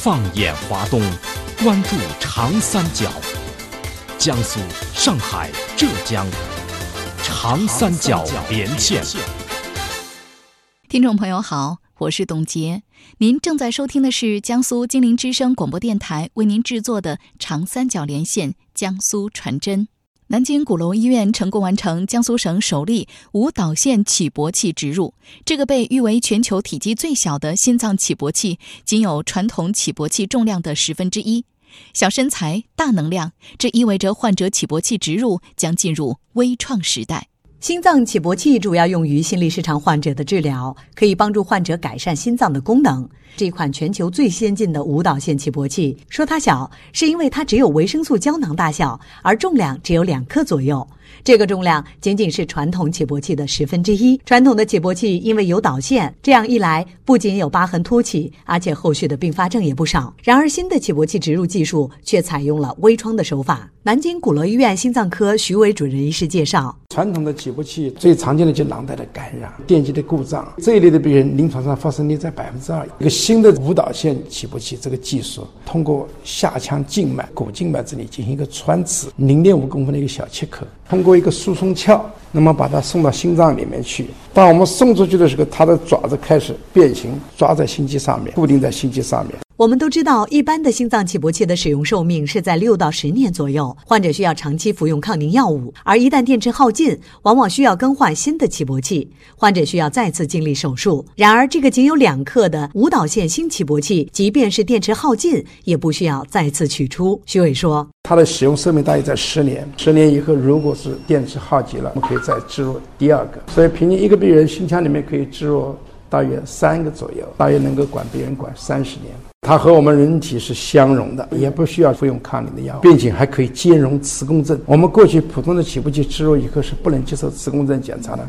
放眼华东，关注长三角，江苏、上海、浙江，长三角连线。 听众朋友好，我是董洁，您正在收听的是江苏金陵之声广播电台为您制作的长三角连线江苏传真。南京鼓楼医院成功完成江苏省首例无导线起搏器植入，这个被誉为全球体积最小的心脏起搏器，仅有传统起搏器重量的1/10。小身材、大能量，这意味着患者起搏器植入将进入微创时代。 心脏起搏器主要用于心律失常患者的治疗，可以帮助患者改善心脏的功能。这款全球最先进的无导线起搏器，说它小，是因为它只有维生素胶囊大小，而重量只有2克左右。这个重量仅仅是传统起搏器的1/10。传统的起搏器因为有导线，这样一来不仅有疤痕凸起，而且后续的并发症也不少。然而新的起搏器植入技术却采用了微创的手法。南京鼓楼医院心脏科徐伟主任医师介绍， 传统的起搏器最常见的就是囊袋的感染、电机的故障，这一类的病人临床上发生率在2%。一个新的无导线起搏器这个技术，通过下腔静脉、股静脉这里进行一个穿刺，0.5公分的一个小切口，通过一个输送鞘，那么把它送到心脏里面去。当我们送出去的时候，它的爪子开始变形，抓在心肌上面，固定在心肌上面。 我们都知道，一般的心脏起搏器的使用寿命是在6到10年左右，患者需要长期服用抗凝药物，而一旦电池耗尽，往往需要更换新的起搏器，患者需要再次经历手术。然而这个仅有2克的无导线新起搏器，即便是电池耗尽，也不需要再次取出。徐伟说， 它的使用寿命大约在10年，10年以后如果是电池耗尽了，我们可以再植入第2个。所以平均一个病人心腔里面可以植入大约3个左右，大约能够管病人管30年。它和我们人体是相容的，也不需要服用抗凝的药物，并且还可以兼容磁共振。我们过去普通的起搏器植入以后是不能接受磁共振检查的。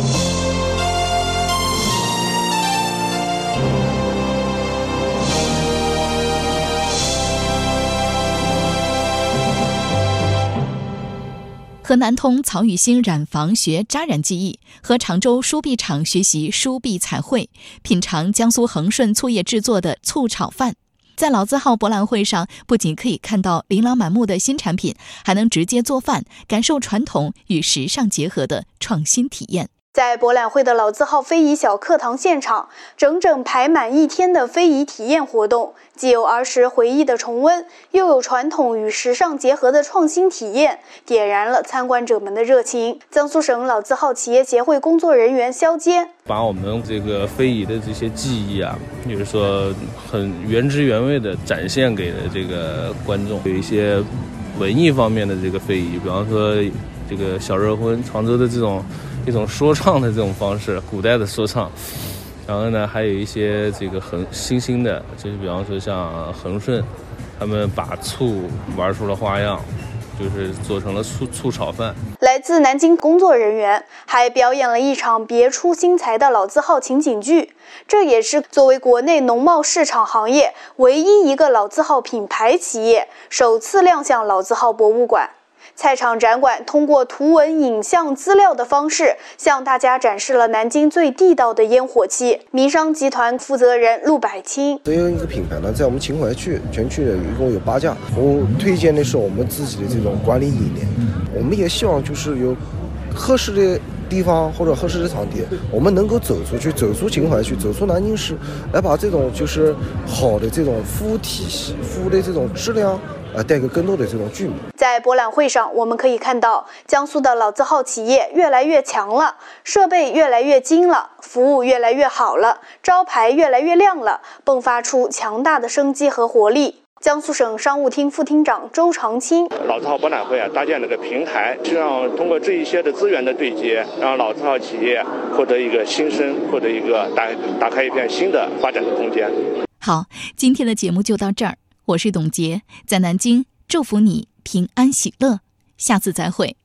和南通曹宇星染坊学扎染技艺，和常州梳篦厂学习梳篦彩绘，品尝江苏恒顺醋业制作的醋炒饭。在老字号博览会上，不仅可以看到琳琅满目的新产品，还能直接做饭，感受传统与时尚结合的创新体验。 在博览会的老字号非遗小课堂现场，整整排满1天的非遗体验活动，既有儿时回忆的重温，又有传统与时尚结合的创新体验，点燃了参观者们的热情。江苏省老字号企业协会工作人员肖坚， 把我们这个非遗的这些技艺啊，就是说很原汁原味的展现给了这个观众。有一些文艺方面的这个非遗，比方说这个小热婚，常州的一种说唱的这种方式，古代的说唱。然后呢，还有一些这个很新兴的，就是比方说像恒顺，他们把醋玩出了花样，就是做成了醋炒饭。 来自南京工作人员还表演了一场别出心裁的老字号情景剧，这也是作为国内农贸市场行业唯一一个老字号品牌企业首次亮相老字号博物馆。菜场展馆通过图文影像资料的方式，向大家展示了南京最地道的烟火气。民商集团负责人陆百清， 这样一个品牌呢，在我们秦淮区全区的一共有8家。我推荐的是我们自己的这种管理理念，我们也希望就是有合适的地方或者合适的场地，我们能够走出去，走出秦淮区，走出南京市，来把这种就是好的这种服务体系、服务的这种质量带给更多的这种居民。 在博览会上，我们可以看到江苏的老字号企业越来越强了，设备越来越精了，服务越来越好了，招牌越来越亮了，迸发出强大的生机和活力。江苏省商务厅副厅长周长青， 老字号博览会搭建了个平台，希望通过这一些的资源的对接，让老字号企业获得一个新生，获得一个打开一片新的发展的空间。 好，今天的节目就到这儿，我是董洁，在南京祝福你平安喜乐，下次再会。